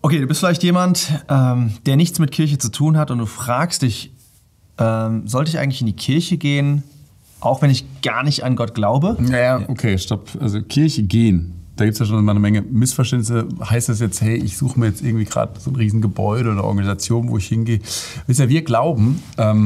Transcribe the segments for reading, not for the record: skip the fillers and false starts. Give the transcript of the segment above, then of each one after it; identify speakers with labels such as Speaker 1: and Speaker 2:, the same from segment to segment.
Speaker 1: Okay, du bist vielleicht jemand, der nichts mit Kirche zu tun hat und du fragst dich, sollte ich eigentlich in die Kirche gehen, auch wenn ich gar nicht an Gott glaube?
Speaker 2: Ja, okay, stopp. Also Kirche gehen, da gibt es ja schon mal eine Menge Missverständnisse. Heißt das jetzt, hey, ich suche mir jetzt irgendwie gerade so ein Riesengebäude oder Organisation, wo ich hingehe? Wisst ihr, wir glauben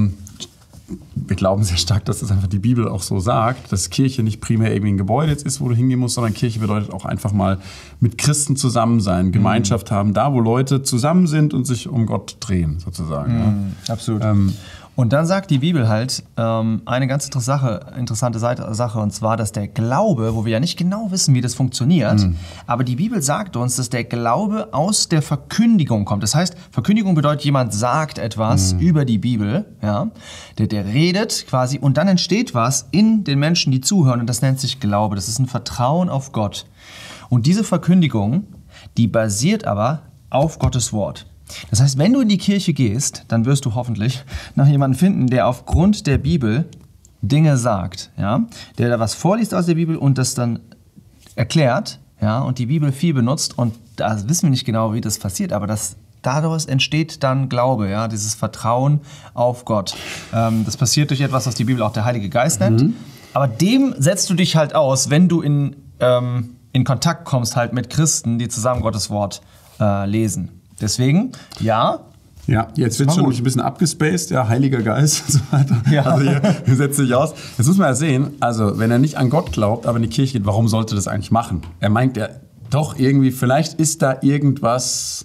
Speaker 2: sehr stark, dass das einfach die Bibel auch so sagt, dass Kirche nicht primär irgendwie ein Gebäude jetzt ist, wo du hingehen musst, sondern Kirche bedeutet auch einfach mal mit Christen zusammen sein, Gemeinschaft haben, da wo Leute zusammen sind und sich um Gott drehen, sozusagen. Ja.
Speaker 1: Absolut. Und dann sagt die Bibel halt eine ganz interessante Sache, und zwar, dass der Glaube, wo wir ja nicht genau wissen, wie das funktioniert, aber die Bibel sagt uns, dass der Glaube aus der Verkündigung kommt. Das heißt, Verkündigung bedeutet, jemand sagt etwas über die Bibel, ja, der redet quasi, und dann entsteht was in den Menschen, die zuhören, und das nennt sich Glaube. Das ist ein Vertrauen auf Gott. Und diese Verkündigung, die basiert aber auf Gottes Wort. Das heißt, wenn du in die Kirche gehst, dann wirst du hoffentlich nach jemandem finden, der aufgrund der Bibel Dinge sagt, ja? Der da was vorliest aus der Bibel und das dann erklärt, ja? Und die Bibel viel benutzt, und da wissen wir nicht genau, wie das passiert, aber dadurch entsteht dann Glaube, ja? Dieses Vertrauen auf Gott. Das passiert durch etwas, was die Bibel auch der Heilige Geist nennt, aber dem setzt du dich halt aus, wenn du in Kontakt kommst halt mit Christen, die zusammen Gottes Wort lesen. Deswegen, ja.
Speaker 2: Ja, jetzt wird schon ein bisschen abgespaced, ja, Heiliger Geist und so weiter.
Speaker 1: Ja.
Speaker 2: Also hier setzt sich aus. Jetzt muss man ja sehen, also wenn er nicht an Gott glaubt, aber in die Kirche geht, warum sollte das eigentlich machen? Er meint ja doch irgendwie, vielleicht ist da irgendwas,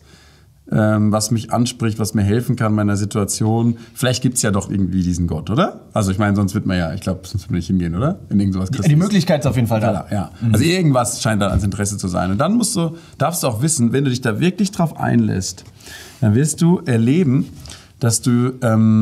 Speaker 2: was mich anspricht, was mir helfen kann in meiner Situation. Vielleicht gibt es ja doch irgendwie diesen Gott, oder? Also ich meine, sonst wird man ja, ich glaube, sonst würde man nicht hingehen, oder? In irgendwas Christliches.
Speaker 1: Die Möglichkeit ist auf jeden Fall da.
Speaker 2: Ja. Also irgendwas scheint da ans Interesse zu sein. Und dann darfst du auch wissen, wenn du dich da wirklich drauf einlässt, dann wirst du erleben, dass du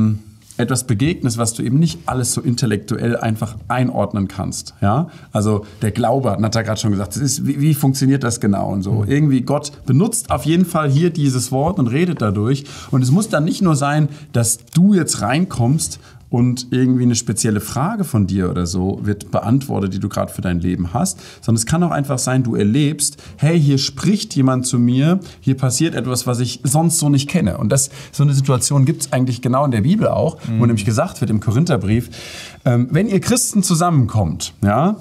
Speaker 2: etwas begegnest, was du eben nicht alles so intellektuell einfach einordnen kannst. Ja? Also der Glaube, hat er gerade schon gesagt, das ist, wie funktioniert das genau und so. Irgendwie Gott benutzt auf jeden Fall hier dieses Wort und redet dadurch. Und es muss dann nicht nur sein, dass du jetzt reinkommst und irgendwie eine spezielle Frage von dir oder so wird beantwortet, die du gerade für dein Leben hast, sondern es kann auch einfach sein, du erlebst, hey, hier spricht jemand zu mir, hier passiert etwas, was ich sonst so nicht kenne. Und so eine Situation gibt es eigentlich genau in der Bibel auch, wo nämlich gesagt wird im Korintherbrief, wenn ihr Christen zusammenkommt, ja,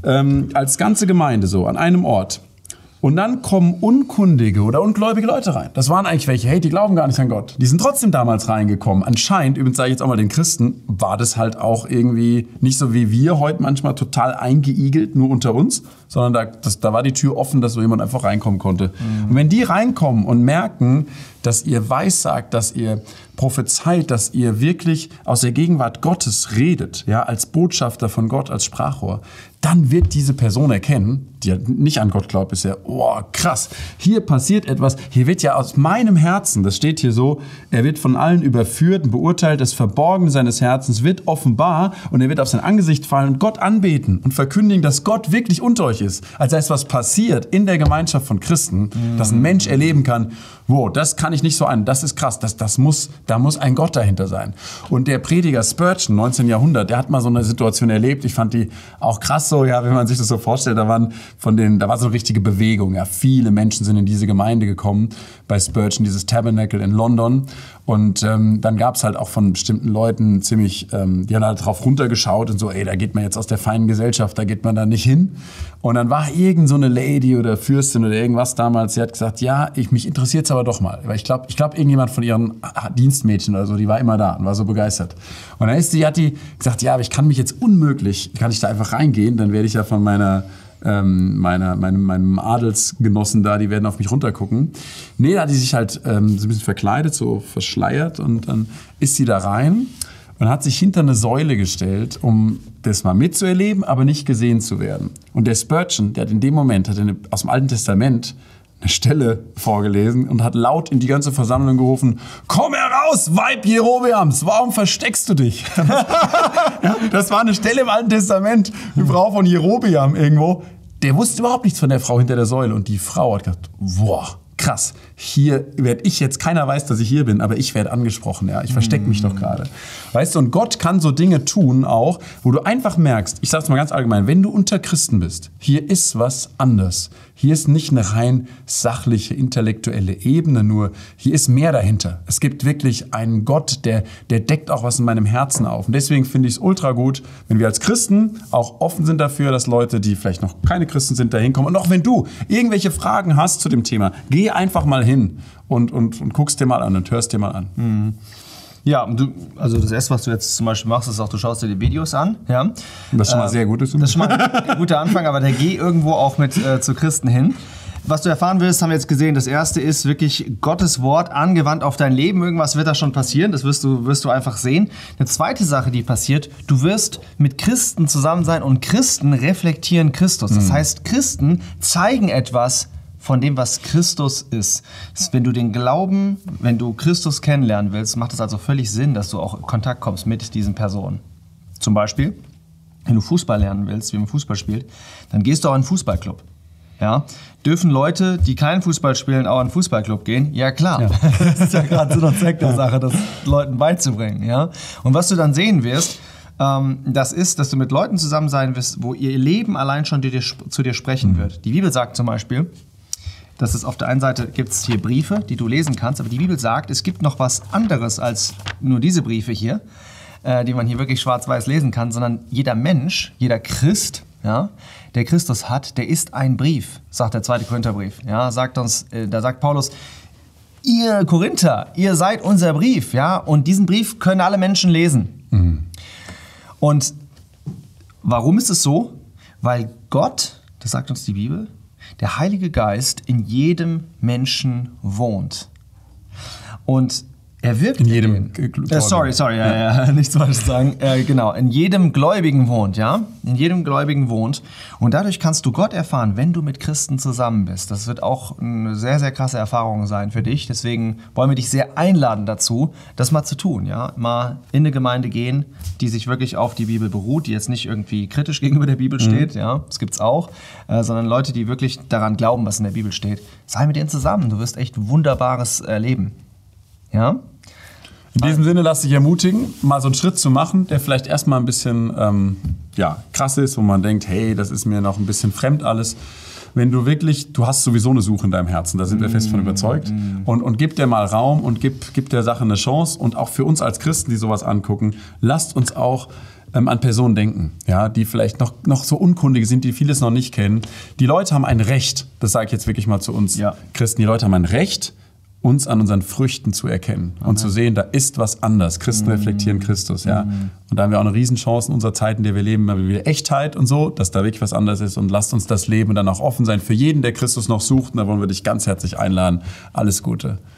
Speaker 2: als ganze Gemeinde so an einem Ort, und dann kommen unkundige oder ungläubige Leute rein. Das waren eigentlich welche, hey, die glauben gar nicht an Gott. Die sind trotzdem damals reingekommen. Anscheinend, übrigens sage ich jetzt auch mal den Christen, war das halt auch irgendwie nicht so wie wir heute manchmal total eingeigelt, nur unter uns, sondern da war die Tür offen, dass so jemand einfach reinkommen konnte. Und wenn die reinkommen und merken, dass ihr weissagt, dass ihr prophezeit, dass ihr wirklich aus der Gegenwart Gottes redet, ja, als Botschafter von Gott, als Sprachrohr, dann wird diese Person erkennen, die ja nicht an Gott glaubt, ist ja, oh krass, hier passiert etwas, hier wird ja aus meinem Herzen, das steht hier so, er wird von allen überführt und beurteilt, das Verborgene seines Herzens wird offenbar und er wird auf sein Angesicht fallen und Gott anbeten und verkündigen, dass Gott wirklich unter euch ist. Als sei es was passiert in der Gemeinschaft von Christen, dass ein Mensch erleben kann, wow, das kann ich nicht so an, das ist krass, da muss ein Gott dahinter sein. Und der Prediger Spurgeon, 19. Jahrhundert, der hat mal so eine Situation erlebt, ich fand die auch krass so, ja, wenn man sich das so vorstellt, da war so eine richtige Bewegung, ja, viele Menschen sind in diese Gemeinde gekommen, bei Spurgeon, dieses Tabernacle in London, und dann gab es halt auch von bestimmten Leuten ziemlich, die haben halt drauf runtergeschaut und so, ey, da geht man jetzt aus der feinen Gesellschaft, da geht man da nicht hin. Und dann war irgend so eine Lady oder Fürstin oder irgendwas damals, die hat gesagt, ja, mich interessiert es aber doch mal. Weil ich glaube, irgendjemand von ihren Dienstmädchen oder so, die war immer da und war so begeistert. Und dann hat die gesagt, ja, aber ich kann ich da einfach reingehen, dann werde ich ja von meinem Adelsgenossen da, die werden auf mich runtergucken. Nee, da hat die sich halt so ein bisschen verkleidet, so verschleiert, und dann ist sie da rein und hat sich hinter eine Säule gestellt, um das mal mitzuerleben, aber nicht gesehen zu werden. Und der Spurgeon, der hat in dem Moment aus dem Alten Testament eine Stelle vorgelesen und hat laut in die ganze Versammlung gerufen, komm heraus, Weib Jerobeams, warum versteckst du dich? Ja, das war eine Stelle im Alten Testament, die Frau von Jerobeam irgendwo. Der wusste überhaupt nichts von der Frau hinter der Säule, und die Frau hat gesagt, boah, krass, hier werde ich jetzt, keiner weiß, dass ich hier bin, aber ich werde angesprochen, ja, ich verstecke mich doch gerade. Weißt du, und Gott kann so Dinge tun auch, wo du einfach merkst, ich sage es mal ganz allgemein, wenn du unter Christen bist, hier ist was anders. Hier ist nicht eine rein sachliche, intellektuelle Ebene nur, hier ist mehr dahinter. Es gibt wirklich einen Gott, der deckt auch was in meinem Herzen auf. Und deswegen finde ich es ultra gut, wenn wir als Christen auch offen sind dafür, dass Leute, die vielleicht noch keine Christen sind, da hinkommen. Und auch wenn du irgendwelche Fragen hast zu dem Thema, geh einfach mal hin und guckst dir mal an und hörst dir mal an.
Speaker 1: Mhm. Ja, also das erste, was du jetzt zum Beispiel machst, ist auch, du schaust dir die Videos an. Ja?
Speaker 2: Was schon mal sehr gut ist.
Speaker 1: Das ist schon mal ein guter Anfang, aber geh irgendwo auch mit zu Christen hin. Was du erfahren willst, haben wir jetzt gesehen. Das erste ist wirklich Gottes Wort angewandt auf dein Leben. Irgendwas wird da schon passieren, das wirst du einfach sehen. Eine zweite Sache, die passiert, du wirst mit Christen zusammen sein und Christen reflektieren Christus. Das heißt, Christen zeigen etwas von dem, was Christus ist. Wenn du den Glauben, wenn du Christus kennenlernen willst, macht es also völlig Sinn, dass du auch in Kontakt kommst mit diesen Personen. Zum Beispiel, wenn du Fußball lernen willst, wie man Fußball spielt, dann gehst du auch in einen Fußballclub. Ja? Dürfen Leute, die keinen Fußball spielen, auch in einen Fußballclub gehen? Ja, klar. Ja. Das ist ja gerade Sinn und Zweck der Sache, das Leuten beizubringen. Ja? Und was du dann sehen wirst, das ist, dass du mit Leuten zusammen sein wirst, wo ihr Leben allein schon zu dir sprechen wird. Die Bibel sagt zum Beispiel, dass es auf der einen Seite gibt es hier Briefe, die du lesen kannst, aber die Bibel sagt, es gibt noch was anderes als nur diese Briefe hier, die man hier wirklich schwarz-weiß lesen kann, sondern jeder Mensch, jeder Christ, ja, der Christus hat, der ist ein Brief, sagt der 2. Korintherbrief. Ja, da sagt Paulus, ihr Korinther, ihr seid unser Brief, ja, und diesen Brief können alle Menschen lesen. Mhm. Und warum ist es so? Weil Gott, das sagt uns die Bibel, der Heilige Geist in jedem Menschen wohnt. Und er wirkt
Speaker 2: in jedem
Speaker 1: nichts Falsches sagen. Genau, in jedem Gläubigen wohnt, ja? In jedem Gläubigen wohnt. Und dadurch kannst du Gott erfahren, wenn du mit Christen zusammen bist. Das wird auch eine sehr, sehr krasse Erfahrung sein für dich. Deswegen wollen wir dich sehr einladen dazu, das mal zu tun, ja? Mal in eine Gemeinde gehen, die sich wirklich auf die Bibel beruht, die jetzt nicht irgendwie kritisch gegenüber der Bibel steht, ja? Das gibt's auch. Sondern Leute, die wirklich daran glauben, was in der Bibel steht. Sei mit denen zusammen. Du wirst echt Wunderbares erleben. Ja?
Speaker 2: In diesem Sinne, lass dich ermutigen, mal so einen Schritt zu machen, der vielleicht erstmal ein bisschen krass ist, wo man denkt, hey, das ist mir noch ein bisschen fremd alles. Wenn du wirklich, du hast sowieso eine Suche in deinem Herzen, da sind wir fest von überzeugt. Und gib dir mal Raum und gib der Sache eine Chance. Und auch für uns als Christen, die sowas angucken, lasst uns auch an Personen denken, ja, die vielleicht noch so unkundig sind, die vieles noch nicht kennen. Die Leute haben ein Recht, das sage ich jetzt wirklich mal zu uns Christen, die Leute haben ein Recht, uns an unseren Früchten zu erkennen und zu sehen, da ist was anders. Christen reflektieren Christus, ja. Und da haben wir auch eine Riesenchance in unserer Zeit, in der wir leben, weil wir Echtheit und so, dass da wirklich was anderes ist und lasst uns das Leben dann auch offen sein für jeden, der Christus noch sucht. Und da wollen wir dich ganz herzlich einladen. Alles Gute.